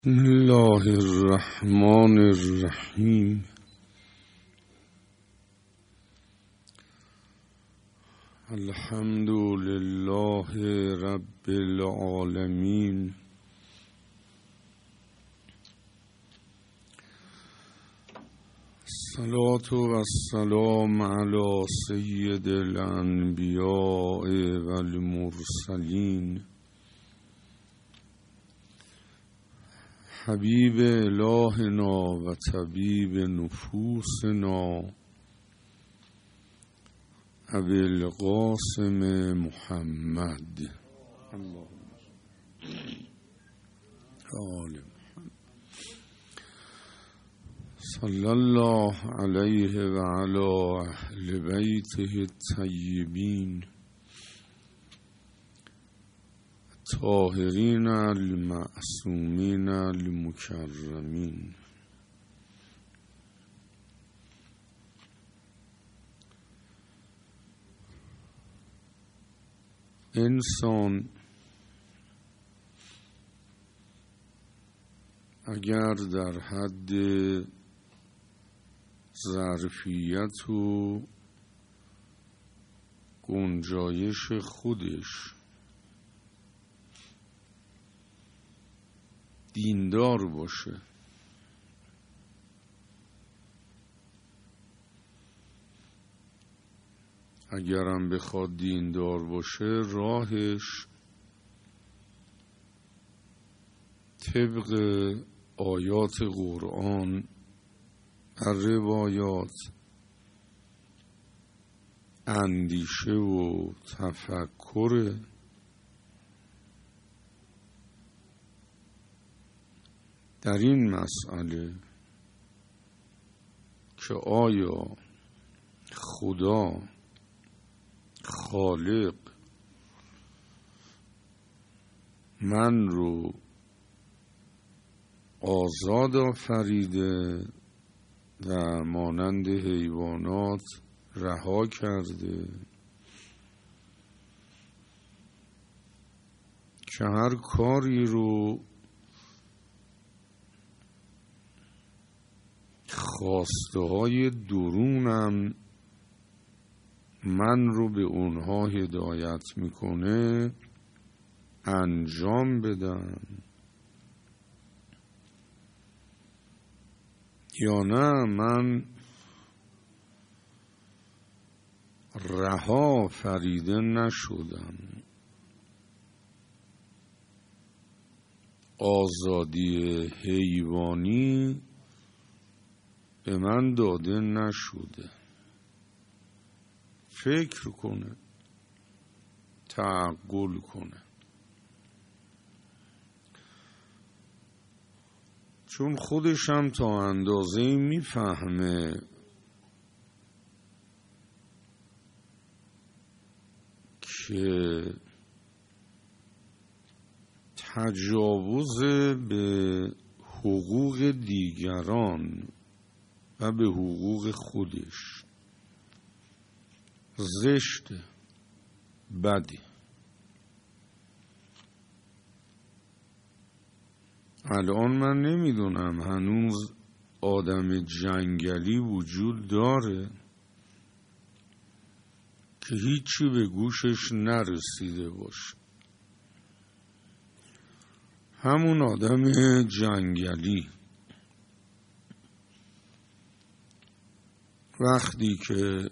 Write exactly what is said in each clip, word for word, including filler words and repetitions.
بسم الله الرحمن الرحیم. الحمد لله رب العالمین. الصلاة و السلام علی سید الانبیاء و المرسلین، حبیب الهنا و طبیب نفوسنا ابی القاسم محمد آل محمد صلی الله علیه و علی اهل بیته الطیبین طاهرین المعصومین المکرمین. انسان اگر در حد ظرفیت و گنجایش خودش دیندار باشه، اگرم بخواد دیندار باشه راهش طبق آیات قرآن، روایات، اندیشه و تفکر در این مسئله که آیا خدا خالق من رو آزاد آفریده و مانند حیوانات رها کرده که هر کاری رو خواسته های درونم من رو به اونها هدایت میکنه انجام بدم، یا نه من رها فریده نشدم، آزادی حیوانی به من داده نشده. فکر کنه، تعقل کنه، چون خودش هم تا اندازه میفهمه که تجاوز به حقوق دیگران و به حقوق خودش زشت، بدی. الان من نمیدونم هنوز آدم جنگلی وجود داره که هیچی به گوشش نرسیده باشه. همون آدم جنگلی وقتی که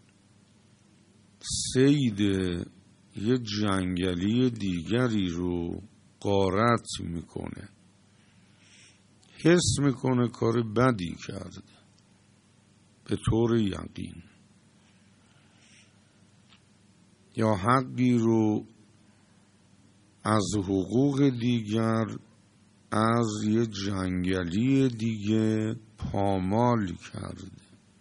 صید یه جنگلی دیگری رو غارت میکنه، حس میکنه کار بدی کرده به طور یقین، یا حقی رو از حقوق دیگر از یه جنگلی دیگه پامال کرده،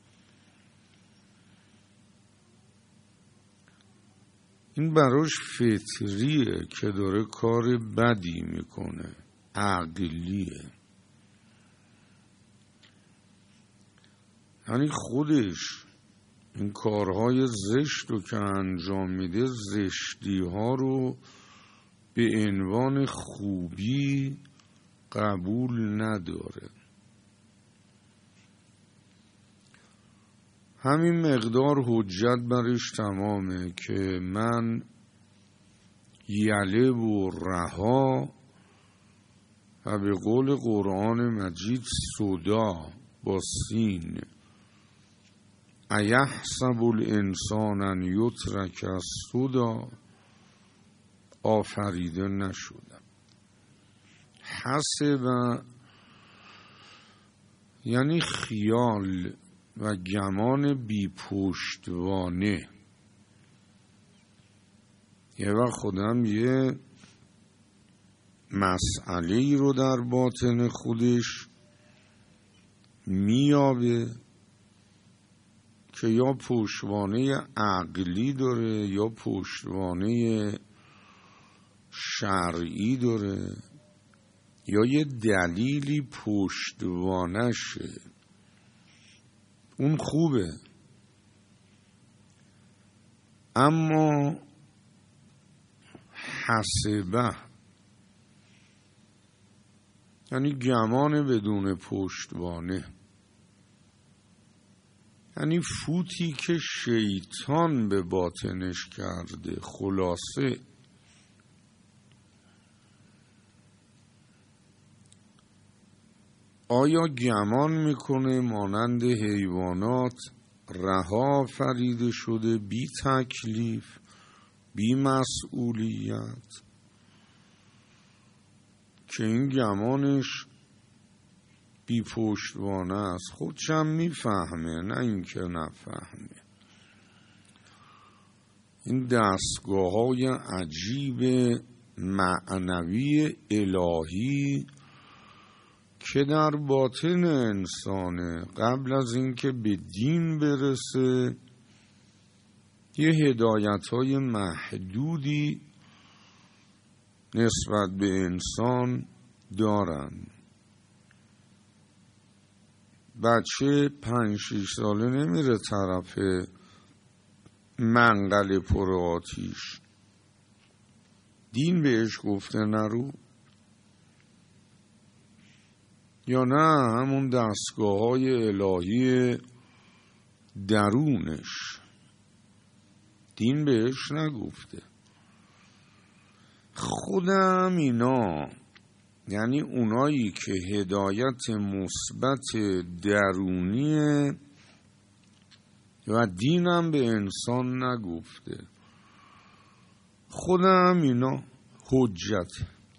این براش فطریه که داره کار بدی میکنه، عقلیه. یعنی خودش این کارهای زشت رو که انجام میده، زشتی ها رو به عنوان خوبی قبول نداره. همین مقدار حجت برش تمامه که من یله و رها و به قول قرآن مجید صدا با سین ایحسب الانسان ان یترک صدا آفریده نشدم. حسب یعنی خیال و گمان بی پشتوانه. یه وقت خودم یه مسئله ای رو در باطن خودش میابه که یا پشتوانه عقلی داره یا پشتوانه شرعی داره یا یه دلیلی پشتوانشه. اون خوبه، اما حسبه یعنی گمان بدون پشتوانه، یعنی فوتی که شیطان به باطنش کرده. خلاصه آیا گمان میکنه مانند حیوانات رها فریده شده بی تکلیف بی مسئولیت که این گمانش بی پشتوانه است؟ خودشم میفهمه، نه اینکه نفهمه. این دستگاه های عجیب معنوی الهی که در باطن انسانه قبل از اینکه به دین برسه یه هدایت های محدودی نسبت به انسان دارن. بچه پنج شیش ساله نمیره طرف منقل پر آتیش، دین بهش گفته نرو؟ یا نه همون دستگاه های الهی درونش دین بهش نگفته؟ خودم اینا یعنی اونایی که هدایت مثبت درونیه و دینم به انسان نگفته، خودم اینا حجت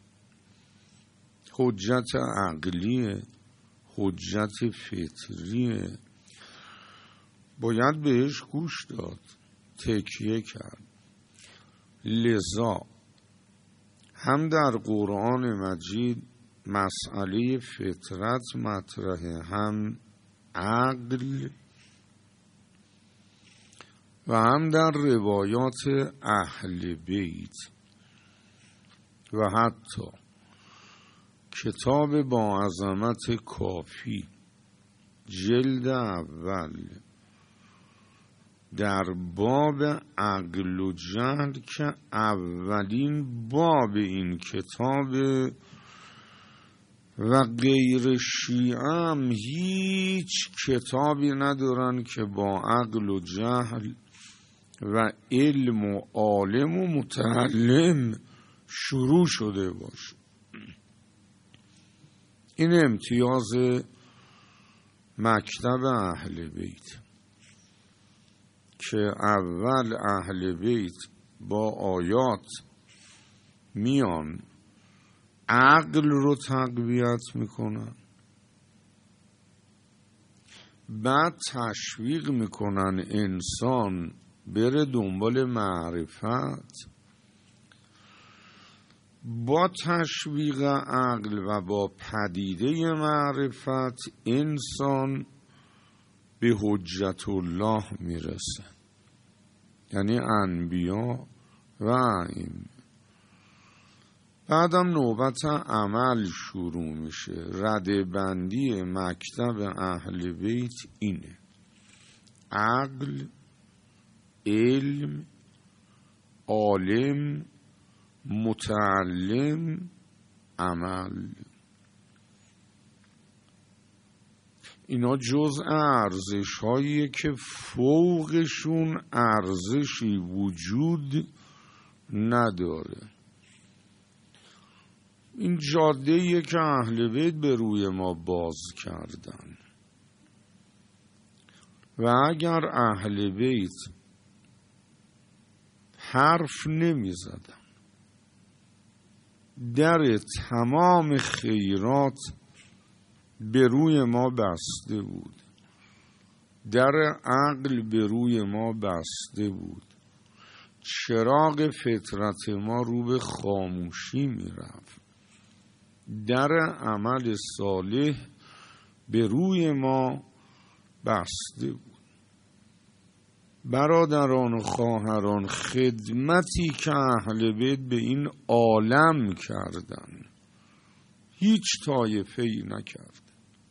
حجت عقلیه، حجت فطریه، باید بهش گوش داد، تکیه کرد. لذا هم در قرآن مجید مسئله فطرت مطرحه، هم عقل، و هم در روایات اهل بیت و حتی کتاب با عظمت کافی جلد اول در باب عقل و جهل که اولین باب این کتاب و غیر شیعه هم هیچ کتابی ندارن که با عقل و جهل و علم و عالم و متعلم شروع شده باشه. این امتیاز مکتب اهل بیت که اول اهل بیت با آیات میان عقل رو تقویت میکنن، بعد تشویق میکنن انسان بره دنبال معرفت. با تشویق عقل و با پدیده معرفت انسان به حجت الله میرسه، یعنی انبیا و ائمه. بعدم نوبت عمل شروع میشه. رده بندی مکتب اهل بیت اینه: عقل، علم، عالم، متعلم، عمل. اینا جزء ارزش هاییه که فوقشون ارزشی وجود نداره. این جاده‌ایه که اهل بیت به روی ما باز کردن و اگر اهل بیت حرف نمی زدن، در تمام خیرات به روی ما بسته بود، در عقل به روی ما بسته بود، چراغ فطرت ما رو به خاموشی می رفت، در عمل صالح به روی ما بسته بود. برادران و خواهران، خدمتی که اهل بیت به این عالم کردن هیچ طایفه‌ای نکرد.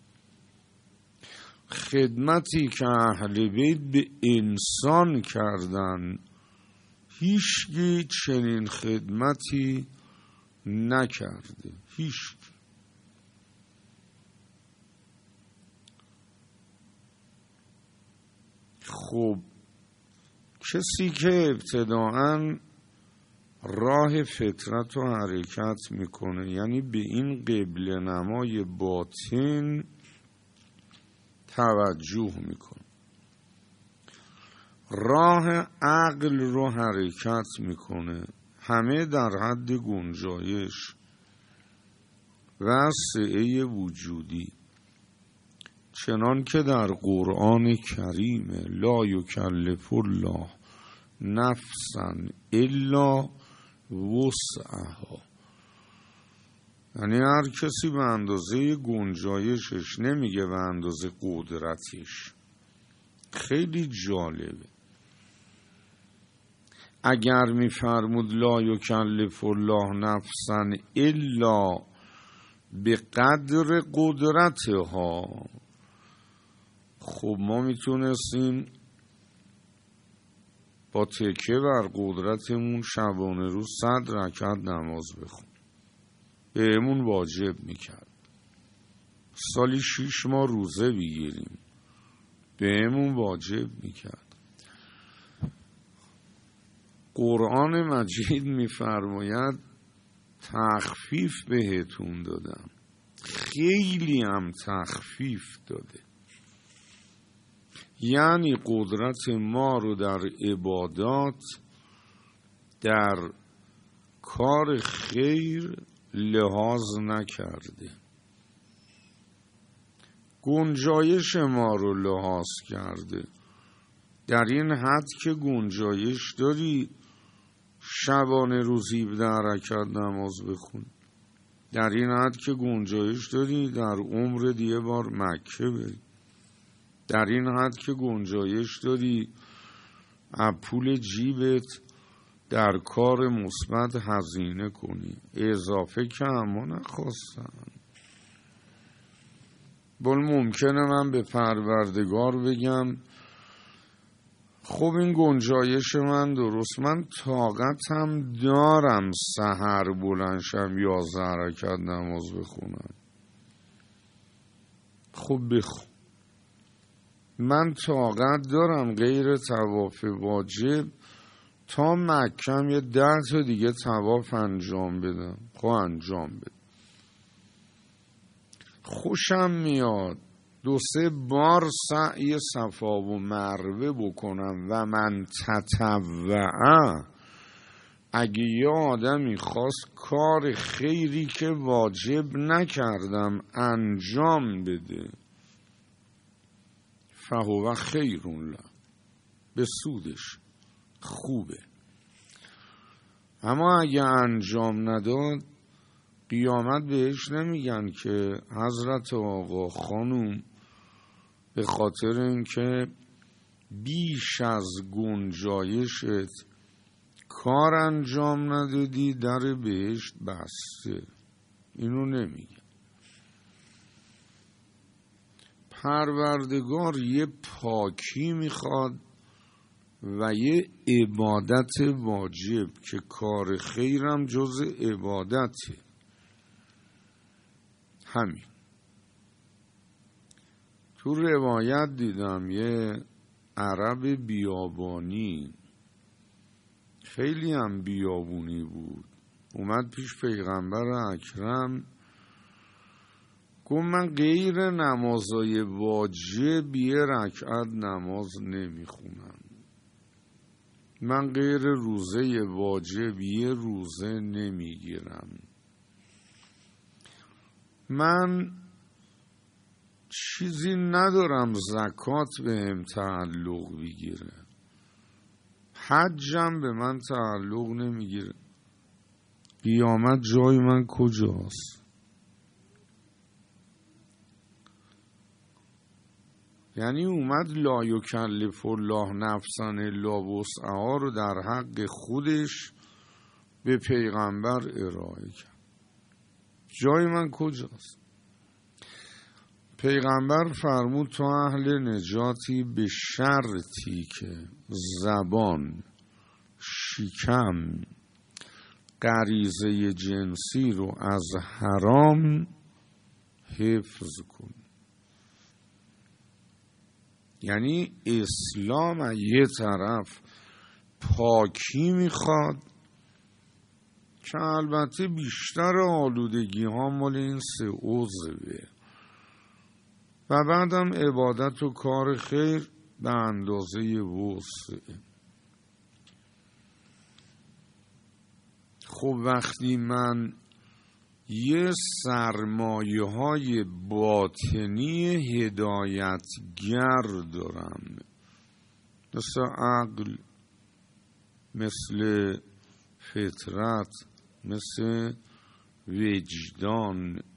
خدمتی که اهل بیت به انسان کردن هیچکی چنین خدمتی نکرده. هیچ. خب کسی که ابتداعاً راه فطرت رو حرکت میکنه، یعنی به این قبله نمای باطن توجه میکنه، راه عقل رو حرکت میکنه، همه در حد گنجایش و سعه وجودی، چنان که در قرآن کریم لا یکلف الله نفسا الا وسعها، یعنی هر کسی به اندازه گنجایشش، نمیگه به اندازه قدرتش. خیلی جالبه. اگر میفرمود لا یکلف الله نفسا الا به قدر قدرتها، خب ما میتونستیم با تکیه بر قدرتمون شبانه روز صد رکعت نماز بخونیم، بهمون واجب میکرد. سالی شیش ماه روزه بگیریم، بهمون واجب میکرد. قرآن مجید میفرماید تخفیف بهتون دادم، خیلی هم تخفیف داده. یعنی قدرت ما رو در عبادات، در کار خیر لحاظ نکرده، گنجایش ما رو لحاظ کرده. در این حد که گنجایش داری شبانه روزی در رکعت نماز بخون، در این حد که گنجایش داری در عمر دیگه بار مکه بری، در این حد که گنجایش داری از پول جیبت در کار مثبت هزینه کنی. اضافه که اما نخواستن. بل ممکنه من به پروردگار بگم خب این گنجایش من درست، من طاقتم دارم سحر بلند شم یازده رکعت نماز بخونم، خب بخون. من طاقت دارم غیر طواف واجب تا مکم یه ده تا دیگه طواف انجام بدم، خب انجام بدم. خوشم میاد دو سه بار سعی صفا و مروه بکنم و من تطوعه، اگه یه آدمی خواست کار خیری که واجب نکردم انجام بده، فهو خیرون له، به سودش خوبه. اما اگه انجام نداد قیامت بهش نمیگن که حضرت آقا خانوم به خاطر اینکه بیش از گنجایشت کار انجام ندادی در بهشت بسته. اینو نمیگن. پروردگار یه پاکی میخواد و یه عبادت واجب که کار خیرم جز عبادته. همین. تو روایت دیدم یه عرب بیابانی، خیلی هم بیابونی بود، اومد پیش پیغمبر اکرم، گفت من غیر نمازای واجب یه رکعت نماز نمیخونم، من غیر روزه واجب یه روزه نمیگیرم، من چیزی ندارم زکات بهم تعلق بگیره، حجم به من تعلق نمیگیره، قیامت جای من کجاست؟ یعنی اومد لا یکلف الله نفسا الا وسعها رو در حق خودش به پیغمبر ارائه کرد. جای من کجاست؟ پیغمبر فرمود تو اهل نجاتی به شرطی که زبان، شکم، غریزه جنسی رو از حرام حفظ کن. یعنی اسلام یه طرف پاکی میخواد که البته بیشتر آلودگی ها مال این سه عضوه و بعدم عبادت و کار خیر به اندازه وسع. خب وقتی من یه سرمایه های باطنی هدایتگر دارم، مثل عقل، مثل فطرت، مثل وجدان،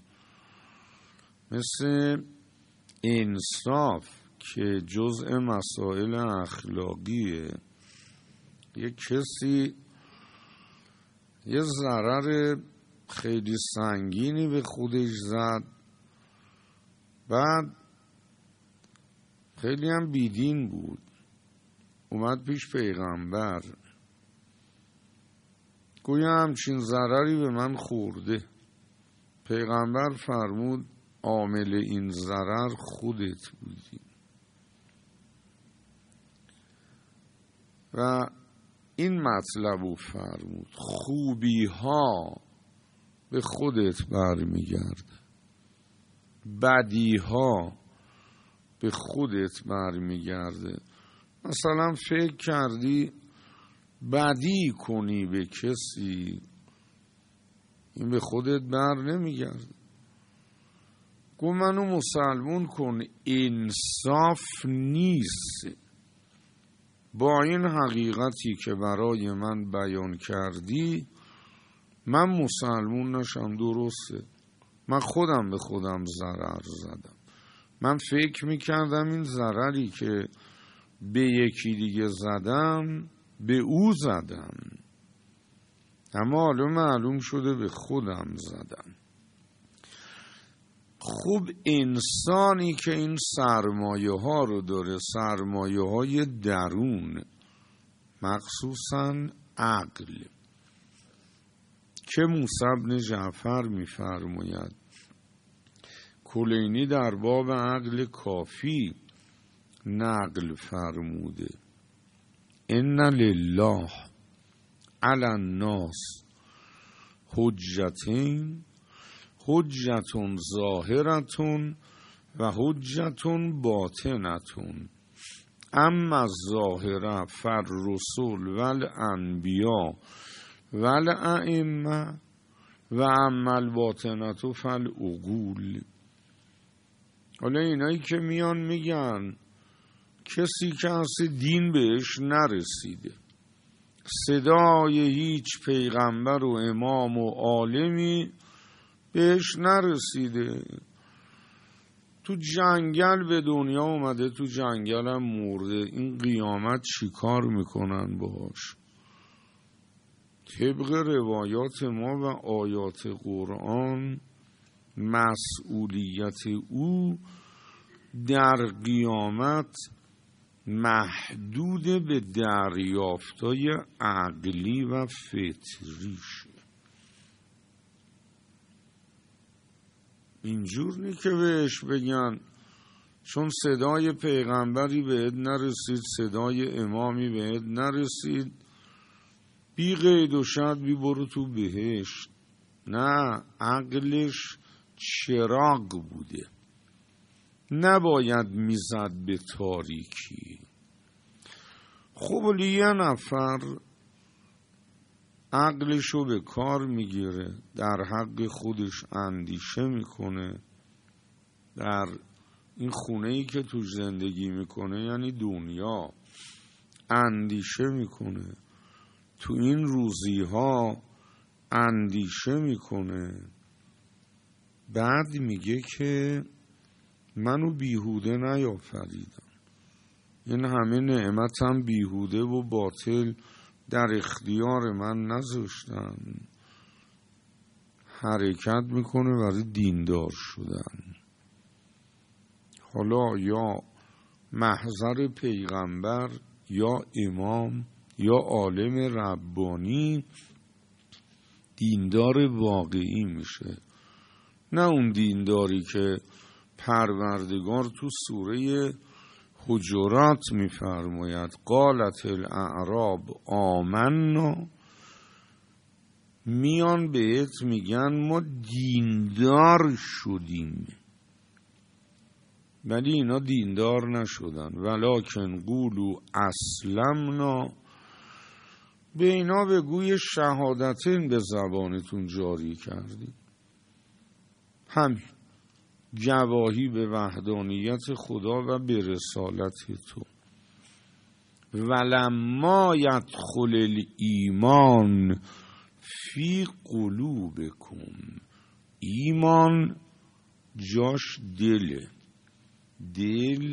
مثل انصاف که جزء مسائل اخلاقیه، یه کسی یه ضرر خیلی سنگینی به خودش زد، بعد خیلی هم بیدین بود، اومد پیش پیغمبر، گویا همچین ضرری به من خورده. پیغمبر فرمود عامل این ضرر خودت بودی و این مطلب رو فرمود خوبی ها به خودت برمیگرده، بدی ها به خودت برمیگرده. مثلا فکر کردی بدی کنی به کسی، این به خودت بر نمیگرده. گو منو مسلمون کن، انصاف نیست با این حقیقتی که برای من بیان کردی من مسلمون نشم. درسته، من خودم به خودم ضرر زدم، من فکر میکردم این ضرری که به یکی دیگه زدم به او زدم، اما حالا معلوم شده به خودم زدم. خوب انسانی که این سرمایه ها رو داره، سرمایه های درون، مخصوصا عقل، که موسی بن جعفر می‌فرماید، کلینی در باب عقل کافی نقل فرموده، ان لله علی الناس حجتین، حجتون ظاهرتون و حجتون باطنتون، اما الظاهره فالرسول والانبیا والائمه و اما الباطنه فالعقول. حالا اینایی که میان میگن کسی که اصلا دین بهش نرسیده، صدای هیچ پیغمبر و امام و عالمی بهش نرسیده، تو جنگل به دنیا اومده، تو جنگل هم مرده، این قیامت چی کار میکنن باش؟ طبق روایات ما و آیات قرآن مسئولیت او در قیامت محدود به دریافتای عقلی و فطریش. اینجور نی که بهش بگن چون صدای پیغمبری بهت نرسید، صدای امامی بهت نرسید، بی قید و شرط بی برو تو بهشت. نه، عقلش چراغ بوده، نباید میزد به تاریکی. خب یه نفر عقلشو به کار میگیره، در حق خودش اندیشه میکنه، در این خونه‌ای که توش زندگی میکنه یعنی دنیا اندیشه میکنه، تو این روزیها اندیشه میکنه، بعد میگه که منو بیهوده نیافریدم، این همه نعمتم بیهوده و باطل در اختیار من نذاشتن. حرکت میکنه برای دیندار شدن. حالا یا محضر پیغمبر یا امام یا عالم ربانی دیندار واقعی میشه، نه اون دینداری که پروردگار تو سوره حجرات میفرماید قالت الاعراب آمنا، میان بهت میگن ما دیندار شدیم، ولی اینا دیندار نشدن. ولکن قولوا اسلمنا، به اینا بگوی شهادتین به زبانتون جاری کردیم، همین گواهی به وحدانیت خدا و به رسالت تو. ولما یدخل الایمان فی قلوبکم، ایمان جاش دله، دل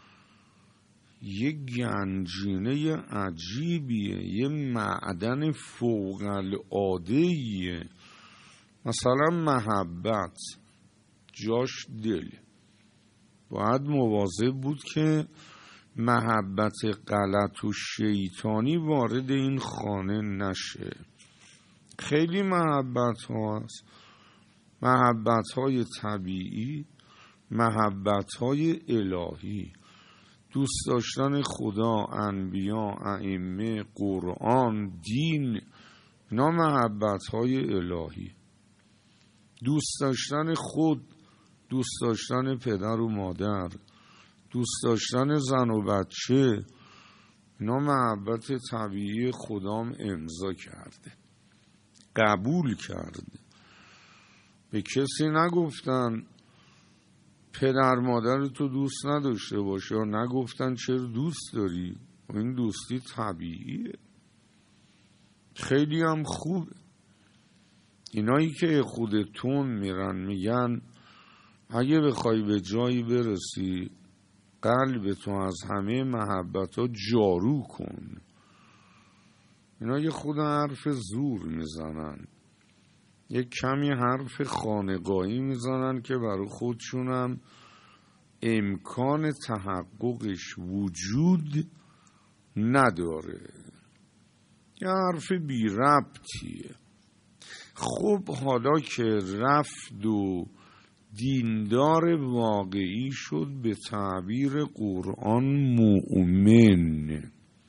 یه گنجینه عجیبیه، یه معدن فوق العاده‌ایه. مثلا محبت جاش دل، باید مواظب بود که محبت غلط و شیطانی وارد این خانه نشه. خیلی محبت ها هست، محبت های طبیعی، محبت های الهی، دوست داشتن خدا، انبیا، ائمه، قرآن، دین، اینا محبت های الهی. دوست داشتن خود، دوست داشتن پدر و مادر، دوست داشتن زن و بچه، اینا محبت طبیعی خدام امضا کرده، قبول کرده. به کسی نگفتن پدر مادر تو دوست نداشته باشه، یا نگفتن چرا دوست داری، این دوستی طبیعیه، خیلی هم خوبه. اینایی که خودتون میرن میگن اگه بخوای به جایی برسی قلب تو از همه محبت ها جارو کن، اینا یه خود حرف زور میزنن، یه کمی حرف خانقاهی میزنن که برای خودشونم امکان تحققش وجود نداره، یه حرف بی ربطیه. خب حالا که رفت و دیندار واقعی شد، به تعبیر قرآن مؤمن،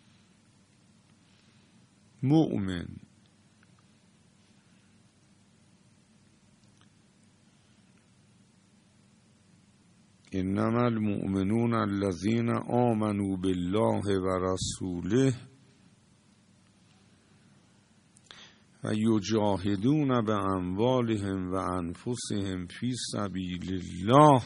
مؤمن انما المؤمنون الذين آمنوا بالله و رسوله و یجاهدون به اموالهم و انفسهم فی سبیل الله،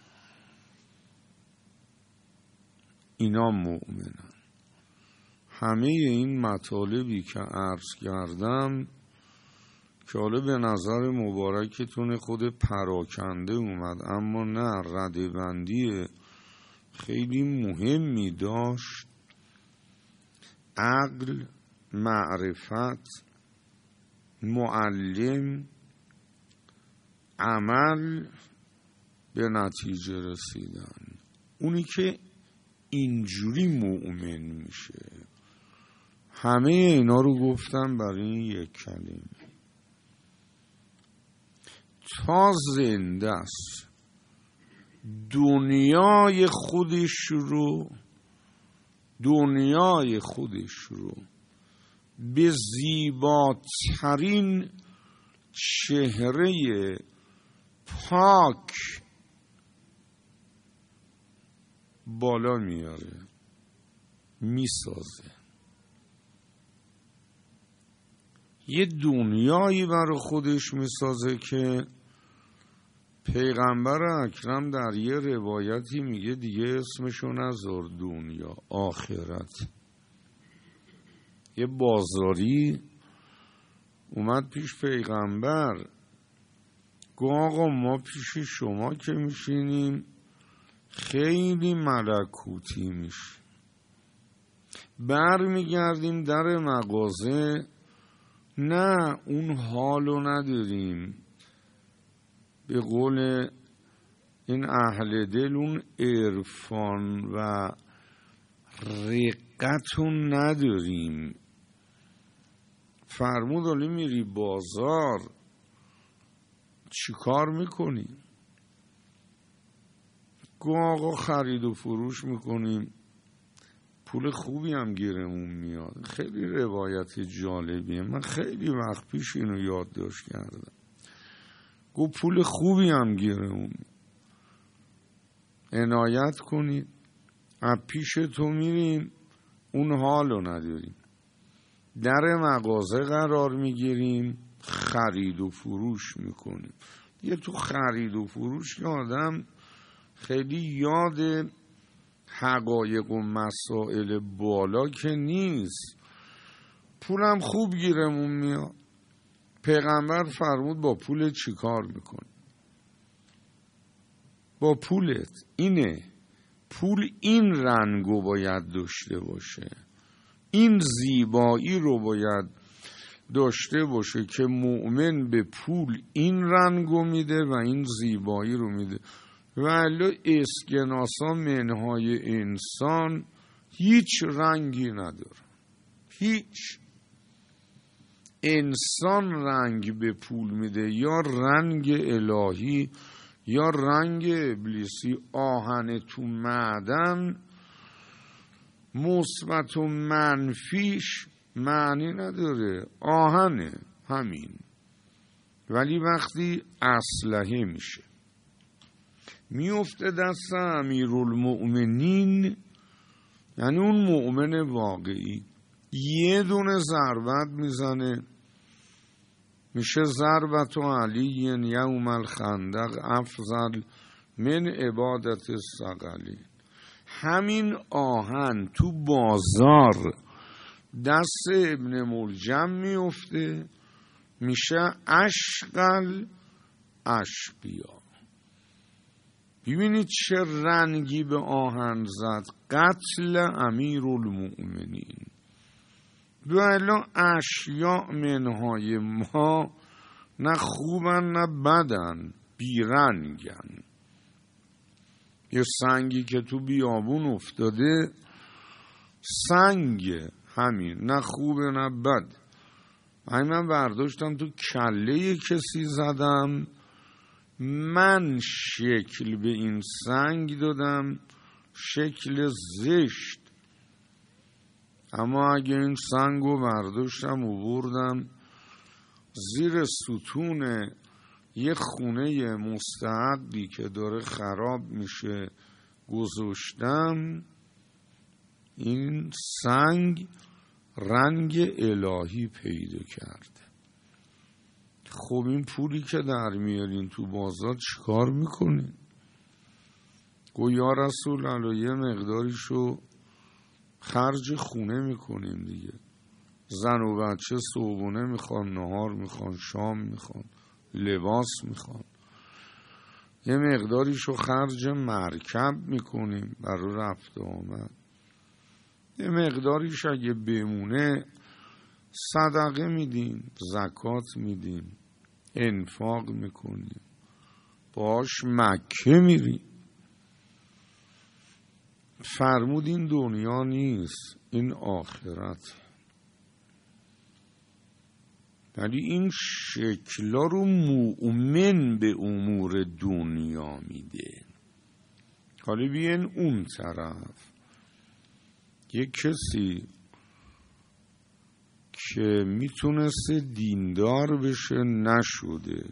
اینا مؤمنن. همه این مطالبی که عرض کردم که حالا به نظر مبارکتون خود پراکنده اومد، اما نه، ردبندی خیلی مهمی داشت. عقل، معرفت، معلم، عمل، به نتیجه رسیدن. اونی که اینجوری مؤمن میشه، همه اینا رو گفتم برای این یک کلمه. تا زنده است دنیای خودش رو دنیای خودش رو به زیباترین چهره پاک بالا میاره، میسازه. یه دنیایی برای خودش میسازه که پیغمبر اکرم در یه روایتی میگه دیگه اسمشو نذار دنیا، آخرت. یه بازاری اومد پیش پیغمبر، گفت آقا ما پیش شما که میشینیم خیلی ملکوتی میشه، بر میگردیم در مغازه نه اون حالو نداریم، به قول این اهل دل اون عرفان و رقتون نداریم. فرمود حالا میری بازار چی کار میکنی؟ گو آقا خرید و فروش میکنیم، پول خوبی هم گیرمون میاد. خیلی روایت جالبیه، من خیلی وقت پیش اینو یادداشت کردم. گو پول خوبی هم گیرمون، عنایت کنید، از پیش تو میریم اون حالو نداریم، در مغازه قرار میگیریم، خرید و فروش میکنیم. یه تو خرید و فروش که آدم خیلی یاد حقایق و مسائل بالا که نیست، پولم خوب گیرمون میاد. پیغمبر فرمود با پول چی کار میکنی؟ با پولت اینه، پول این رنگو باید داشته باشه، این زیبایی رو باید داشته باشه که مؤمن به پول این رنگو میده و این زیبایی رو میده. ولی اسکناسا منهای انسان هیچ رنگی نداره، هیچ. انسان رنگ به پول میده، یا رنگ الهی یا رنگ ابلیسی. آهن تو معدن مثبت و منفیش معنی نداره، آهنه همین. ولی وقتی اسلحه میشه میفته دست امیرالمؤمنین، یعنی اون مؤمن واقعی، یه دونه ضربت میزنه میشه ضربت علی یوم الخندق افضل من عبادت الثقلین. همین آهن تو بازار دست ابن ملجم میفته میشه اشقل اشقیا. ببینید چه رنگی به آهن زد، قتل امیرالمؤمنین. دوئلا اشیاء منهای ما نه خوبن نه بدن، بیرنگن. یه سنگی که تو بیابون افتاده سنگ همین، نه خوبه نه بد. من برداشتم تو کله کسی زدم، من شکل به این سنگ دادم، شکل زشت. اما اگه این سنگو برداشتم و بردم زیر ستون یه خونه مستعدی که داره خراب میشه گذاشتم، این سنگ رنگ الهی پیدا کرده. خب این پولی که در میارین تو بازار چیکار میکنین؟ گو یا رسول الله یه مقداریشو خرج خونه میکنیم دیگه. زن و بچه صبحونه میخوان، نهار میخوان، شام میخوان، لباس میخوان. یه مقداریشو خرج مرکب میکنیم برای رفت و آمد. یه مقداریش اگه بمونه صدقه میدیم، زکات میدیم، انفاق میکنیم، باش مکه میریم. فرمود این دنیا نیست، این آخرت. ولی این شکلا رو مؤمن به امور دنیا میده. حالا بیاین اون طرف، یک کسی که میتونسته دیندار بشه نشده،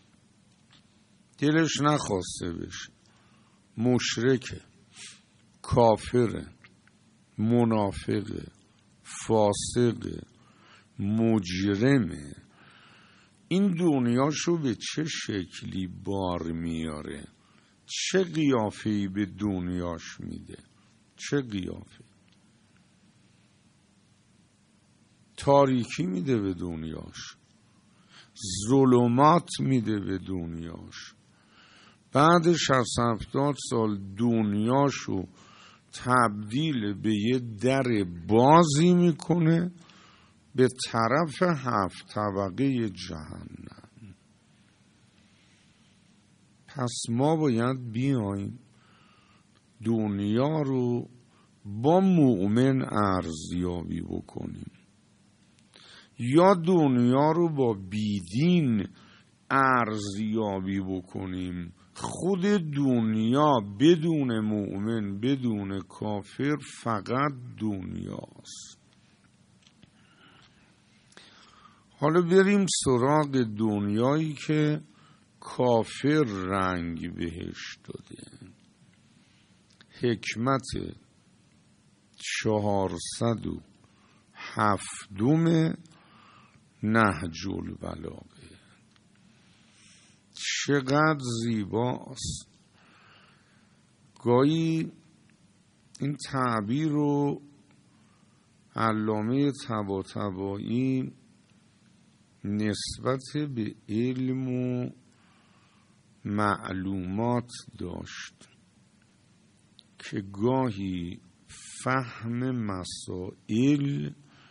دلش نخواسته بشه، مشرکه، کافره، منافقه، فاسقه، مجرمه، این دنیاشو به چه شکلی بار میاره؟ چه قیافه‌ای به دنیاش میده؟ چه قیافه؟ تاریکی میده به دنیاش، ظلمات میده به دنیاش. بعد شصت هفتاد سال دنیاشو تبدیل به یه در بازی میکنه به طرف هفت طبقه جهنم. پس ما باید بیایم دنیا رو با مؤمن ارزیابی بکنیم، یا دنیا رو با بیدین ارزیابی بکنیم. خود دنیا بدون مؤمن، بدون کافر، فقط دنیاست. حالا بریم سراغ دنیایی که کافر رنگ بهش داده. حکمت چهارصد و هفتم نهج البلاغه چقدر زیباست. گاهی این تعبیر رو علامه طباطبایی نسبت به علم و معلومات داشت که گاهی فهم مسائل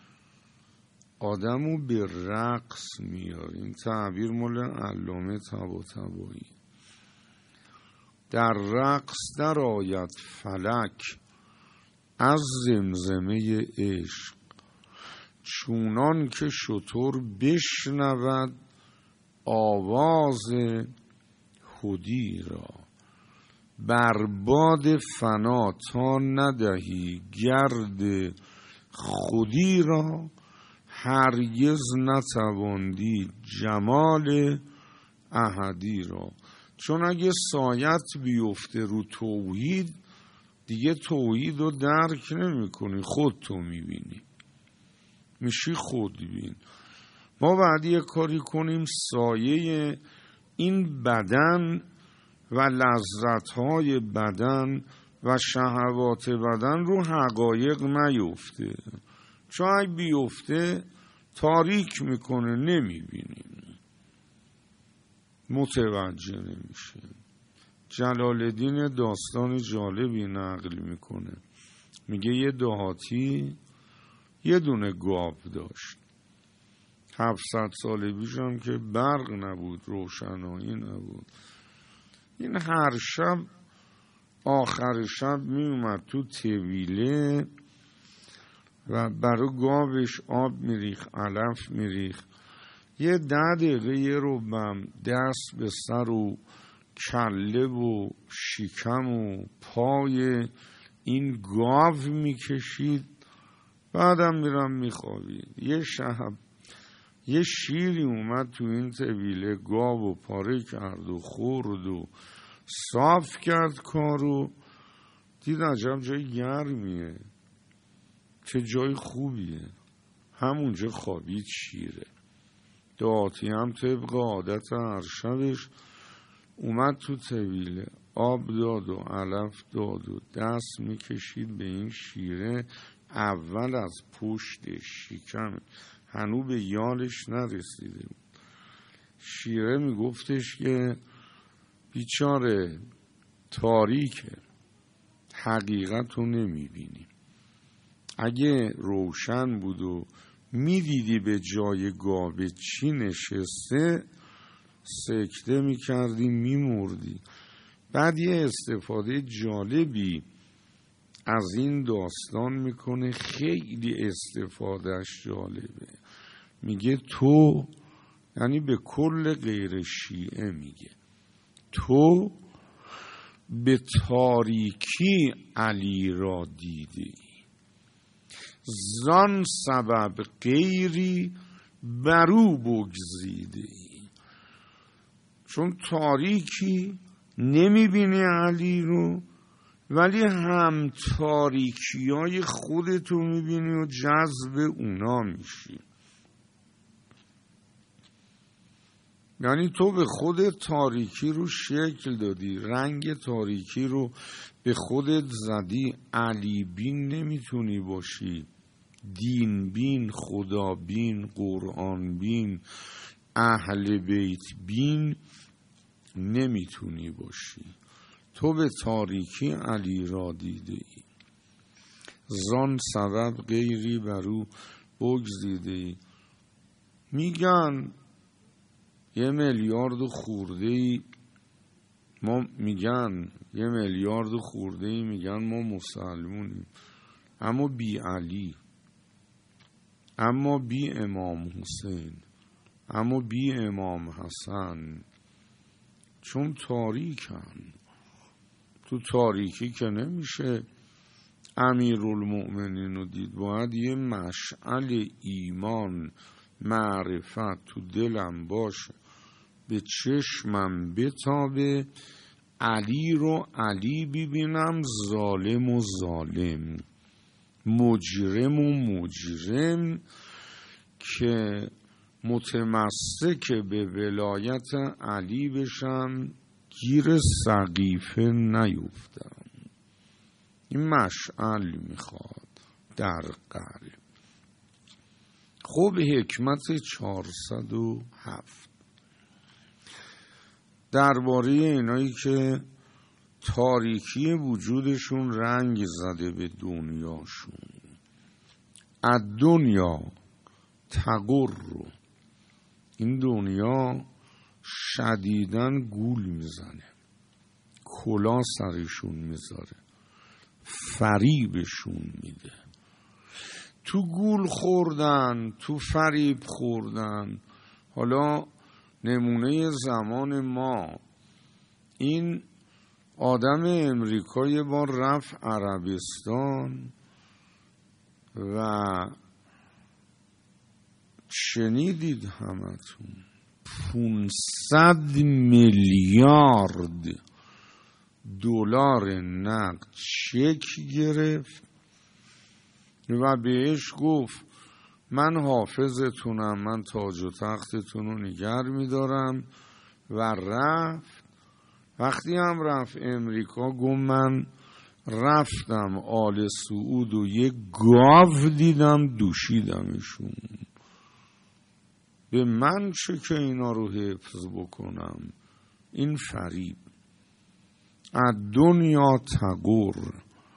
آدمو به رقص میاره. این تعبیر مال علامه طباطبایی. در رقص در آید فلک از زمزمه عشق، چونان که شتر بشنود آواز خودی را. بر باد فنا تا ندهی گرد خودی را، هرگز نتواندی جمال احدی را. چون اگه سایت بیفته رو توحید، دیگه توحید رو درک نمی کنی، خود تو می بینی، میشی خودبین. ما باید یه کاری کنیم سایه این بدن و لذت‌های بدن و شهوات بدن رو حقایق نیفته، چون اگه بیفته تاریک میکنه، نمیبینیم، متوجه نمیشه. جلال الدین داستان جالبی نقل میکنه، میگه یه دهاتی یه دونه گاو داشت. هفتصد سال پیش هم که برق نبود، روشنایی نبود. این هر شب آخر شب می اومد تو طویله و برای گاوش آب میریخ، علف میریخ. یه ده دقیقه یه رو بم دست به سر و کله و شکم و پای این گاو میکشید، بعدم میرم میخوابید. یه شب یه شیری اومد تو این طویله، گاو و پاره کرد و خورد و صاف کرد کارو. دید عجب جای گرمیه، چه جای خوبیه، همونجا خوابید شیره. دهاتی هم طبق عادت هر شبش اومد تو طویله، آب داد و علف داد و دست میکشید به این شیره. اول از پشت شکم، هنو به یالش نرسیده بود. شیره میگفتش که بیچاره تاریکه، حقیقت رو نمیبینی. اگه روشن بود و میدیدی به جای گاوه چی نشسته، سکته میکردی، میمردی. بعد یه استفاده جالبی از این داستان میکنه، خیلی استفادهش جالبه. میگه تو، یعنی به کل غیر شیعه میگه، تو به تاریکی علی را دیدی، زان سبب غیری برو بگزیدی. چون تاریکی نمیبینی علی رو، ولی هم تاریکی های خودتو میبینی و جذب اونا میشی. یعنی تو به خودت تاریکی رو شکل دادی، رنگ تاریکی رو به خودت زدی. علی بین نمیتونی باشی، دین بین، خدا بین، قرآن بین، اهل بیت بین نمیتونی باشی. تو به تاریکی علی را دیده ای، زان سبب غیری برو بگزیده ای. میگن یه میلیارد خورده ای ما میگن یه میلیارد خورده ای میگن ما مسلمونیم، اما بی علی، اما بی امام حسین، اما بی امام حسن، چون تاریکن. تو تاریکی که نمیشه امیرالمؤمنین رو دید، باید یه مشعل ایمان معرفت تو دلم باشه، به چشمم بتابه، علی رو علی ببینم، ظالم و ظالم، مجرم و مجرم، که متمسک به ولایت علی بشم، گیر سقیفه نیفتم. این مشعل میخواد در قلب. خب حکمت چهارصد و هفت درباره اینایی که تاریکی وجودشون رنگ زده به دنیاشون. الدنیا تغر، این دنیا شدیداً گول میزنه، کلا سرشون میذاره، فریبشون میده. تو گول خوردن، تو فریب خوردن. حالا نمونه زمان ما، این آدم امریکا یه بار رفت عربستان و شنیدید همتون پونصد میلیارد دلار نقد چک گرفت و بهش گفت من حافظتونم، من تاج و تختتون رو نگر میدارم، و رفت. وقتی هم رفت امریکا گفت من رفتم آل سعود و یک گاو دیدم دوشیدمشون، به من چه که اینا رو حفظ بکنم. این فریب. الدنیا تغر.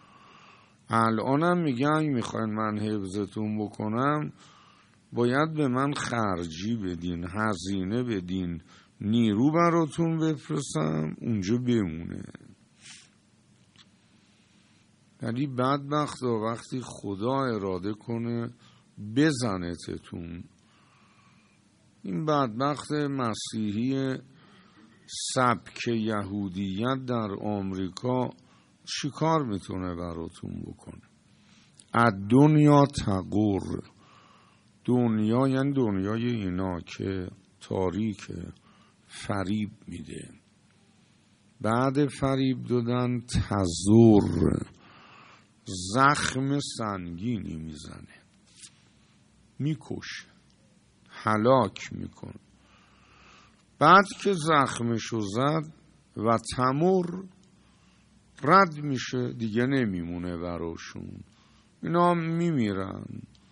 الانم میگن میخواین من حفظتون بکنم، باید به من خرجی بدین، هزینه بدین، نیرو براتون بفرستم اونجا بمونه. ولی بدبخت ها وقتی خدا اراده کنه بزنتتون. این بدبخت مسیحی سبک یهودیت در آمریکا چیکار میتونه براتون بکنه؟ الدنیا تغر. دنیا یعنی دنیای اینا که تاریکه، فریب میده. بعد فریب دادن تزر، زخم سنگینی میزنه، میکشه، هلاک میکنه. بعد که زخمشو زد و تمر، رد میشه، دیگه نمیمونه براشون، اینا میمیرن.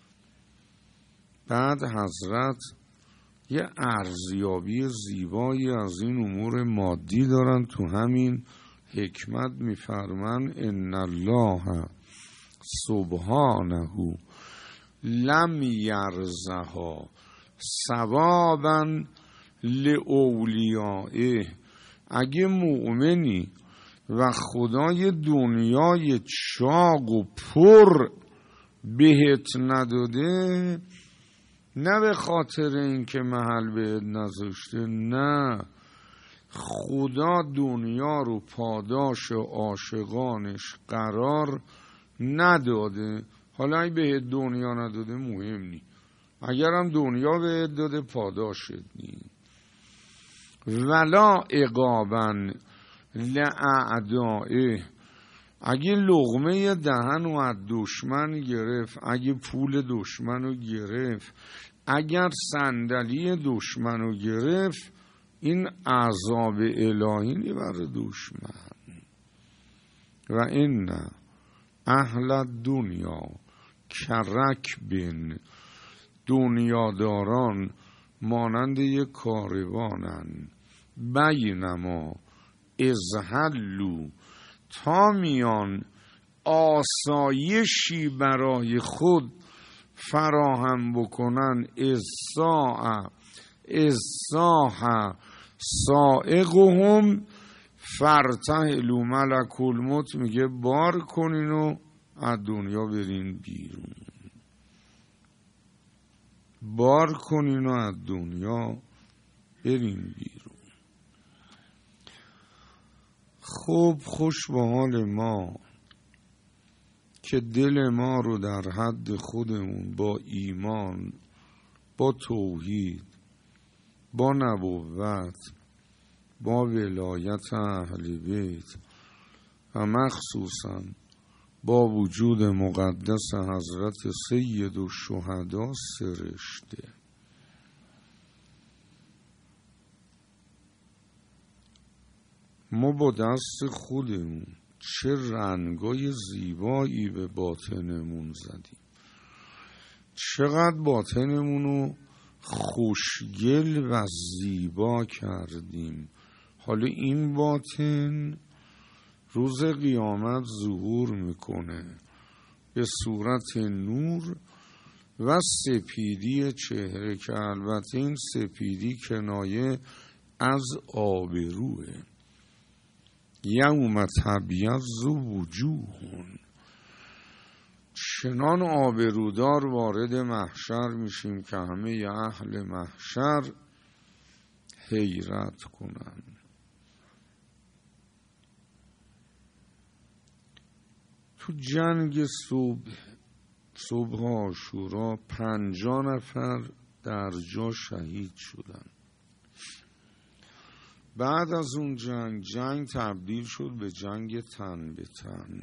بعد حضرت یه ارزیابی زیبایی از این امور مادی دارن، تو همین حکمت میفرمان ان الله سبحانه لم یرزها ثوابا لاولیائه. اگه مؤمنی و خدای دنیای چاق و پر بهت نداده، نه به خاطر اینکه محل بهت نذاشته، نه، خدا دنیا رو پاداش عاشقانش قرار نداده. حالا اگه به دنیا نداده مهم نی، اگرم دنیا به داده پاداشت نی. ولا عقابا لأعدائه، اگه لقمه دهن رو از دشمن گرفت، اگه پول دشمن رو گرفت، اگر صندلی دشمن رو گرفت، این عذاب الهی نی برای دشمن. و این اهل دنیا کرکبن، دنیاداران مانند یک کاروانن، بینما ازحلوا، تا میان آسایشی برای خود فراهم بکنن، الساعه الساحه سائقهم فرتحلوا، ملک الموت میگه بار کنین و از دنیا برین بیرون، بار کنین و از دنیا برین بیرون. خوب خوش به حال ما که دل ما رو در حد خودمون با ایمان، با توحید، با نبوت، با ولایت اهل بیت و مخصوصا با وجود مقدس حضرت سید الشهدا سرشته. ما با دست خودمون چه رنگای زیبایی به باطنمون زدیم، چقدر باطنمونو خوشگل و زیبا کردیم. حالا این باطن روز قیامت ظهور میکنه به صورت نور و سپیدی چهره، که البته این سپیدی کنایه از آبروه. یوم تبیض وجوه، چنان آبرودار وارد محشر میشیم که همه اهل محشر حیرت کنن. تو جنگ صبح صبح عاشورا پنجاه نفر در جا شهید شدن. بعد از اون جنگ جنگ تبدیل شد به جنگ تن به تن،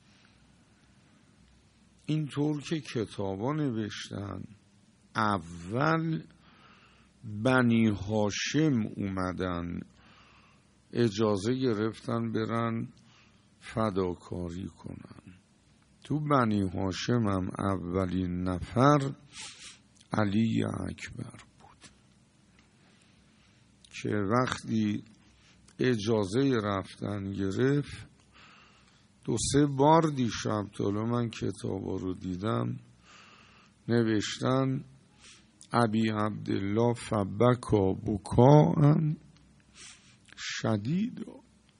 اینطور که کتابا نوشتن اول بنی هاشم اومدن اجازه گرفتن برن فداکاری کنن. تو بنی هاشم هم اولین نفر علی اکبر بود که وقتی اجازه رفتن گرفت، دو سه بار دیشب طالو من کتابا رو دیدم نوشتن ابی عبدالله فبکا بکاء شدید،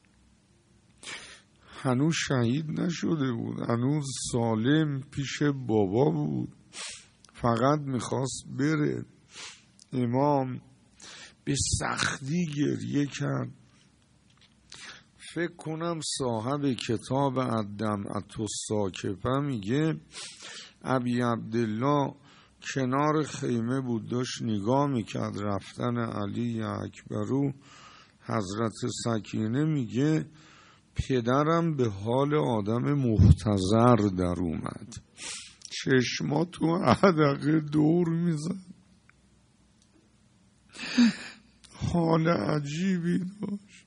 هنوز شهید نشده بود، هنوز سالم پیش بابا بود، فقط میخواست بره. امام به سختی گریه کرد. فکر کنم صاحب کتاب الدمعة الساکبه میگه ابی عبدالله کنار خیمه بود، داشت نگاه میکرد رفتن علی اکبرو. حضرت سکینه میگه پدرم به حال آدم محتضر در اومد، چشما تو حدقه دور میزد، حال عجیبی داشت.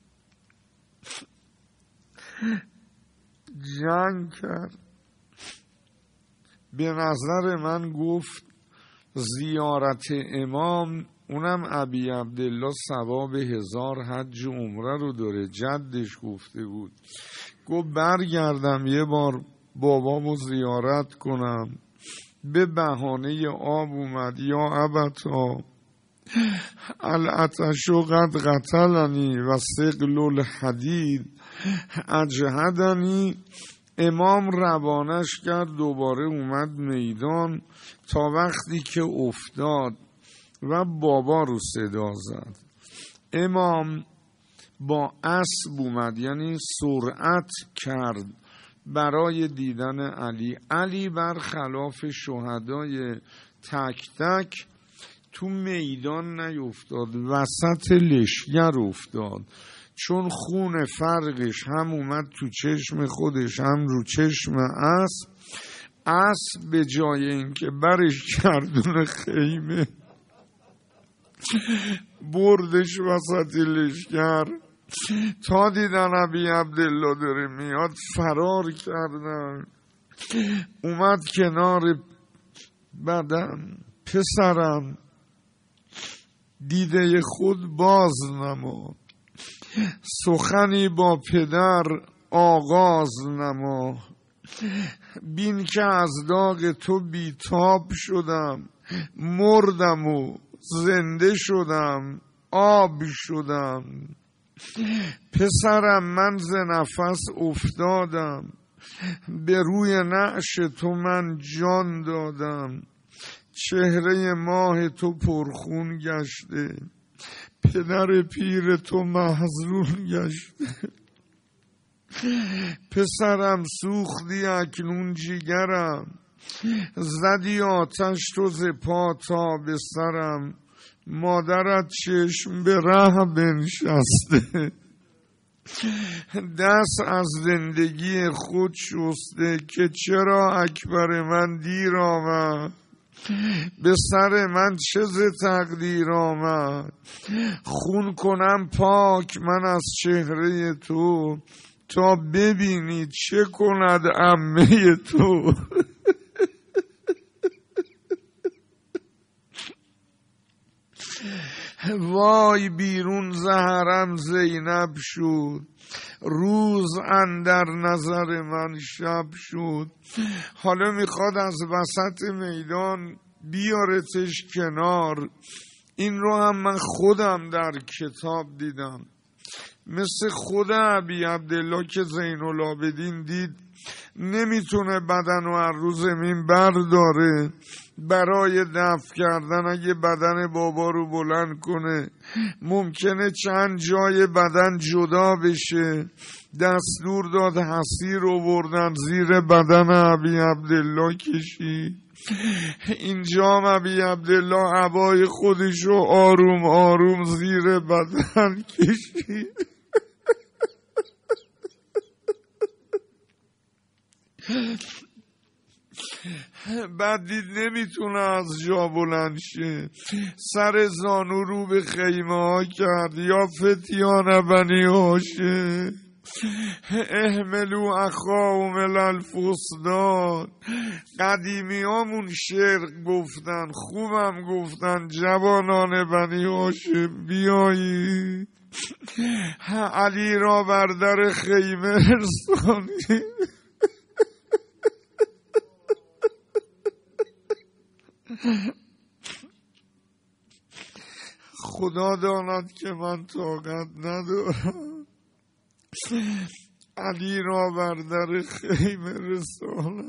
جنگ کرد. به نظر من گفت زیارت امام، اونم ابی عبدالله ثواب هزار حج و عمره رو داره، جدش گفته بود. گفت برگردم یه بار بابامو زیارت کنم، به بهانه آب اومد. یا ابتا العطش قد قتلنی و ثقل الحدید اجهدنی. امام روانش کرد، دوباره اومد میدان تا وقتی که افتاد و بابا رو صدا زد. امام با اسب اومد، یعنی سرعت کرد برای دیدن علی. علی برخلاف شهدای تک تک تو میدان نیفتاد، وسط لشگر افتاد، چون خون فرقش هم اومد تو چشم خودش هم رو چشم اسب. اسب به جای اینکه برش گردون خیمه بردش وسط لشگر، تا دیدن ابی عبدالله داره میاد فرار کردن. اومد کنار بدن، پسرم دیده خود باز نما، سخنی با پدر آغاز نما، بین که از داغ تو بیتاب شدم، مردم و زنده شدم، آب شدم. پسرم من ز نفس افتادم، به روی نعش تو من جان دادم، چهره ماه تو پرخون گشته، پدر پیر تو محزون گشته. پسرم سوختی اکنون جیگرم، زدی آتش تو ز پا تا به سرم، مادرت چشم به ره بنشسته، دست از زندگی خود شسته، که چرا اکبر من دیر آمد، به سر من چه ز تقدیر آمد، خون کنم پاک من از چهره تو، تا ببینی چه کند عمه تو. وای بیرون زهرم زینب شد، روز اندر نظر من شب شد. حالا میخواد از وسط میدان بیارتش کنار. این رو هم من خودم در کتاب دیدم، مثل خود ابی عبدالله که زین العابدین دید نمیتونه بدن و از رو زمین برداره، برای دفع کردن اگه بدن بابا رو بلند کنه ممکنه چند جای بدن جدا بشه. دستور داد حصیر رو بردن زیر بدن ابی عبدالله کشید. اینجا ابی عبدالله عبای خودش رو آروم آروم زیر بدن کشید. بعد دید نمیتونه از جا بلند شه، سر زانو رو به خیمه ها کرد، یا فتیان بنی هاشم احملو اخاهم الالفسدان. قدیمی هامون شعر گفتن، خوبم گفتن، جوانان بنی هاشم بیایی علی را بر در خیمه رسانی. خدا داند که من طاقت ندارم علی را بر در خیمه رسانم.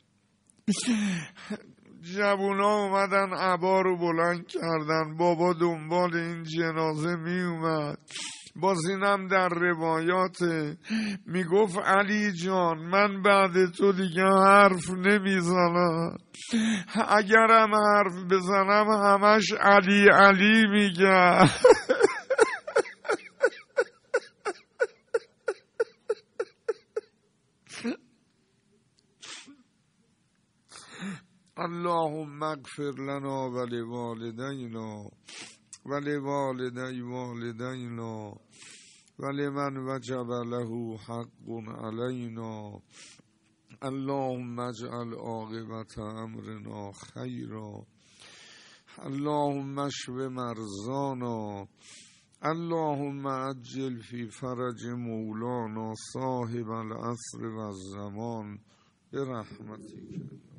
جوونا اومدن عبا رو بلند کردن، بابا دنبال این جنازه می اومد. باز اینم در روایات میگفت علی جان من بعد تو دیگه حرف نمیزنم، اگرم حرف بزنم همش علی علی میگم. اللهم اغفر لنا ولوالدینا ولوالدی والدینا ولمن وجب له حق علینا. اللهم اجعل عاقبت امرنا خیرا. اللهم اشف مرضانا. اللهم عجل فی فرج مولانا صاحب العصر و الزمان برحمتک.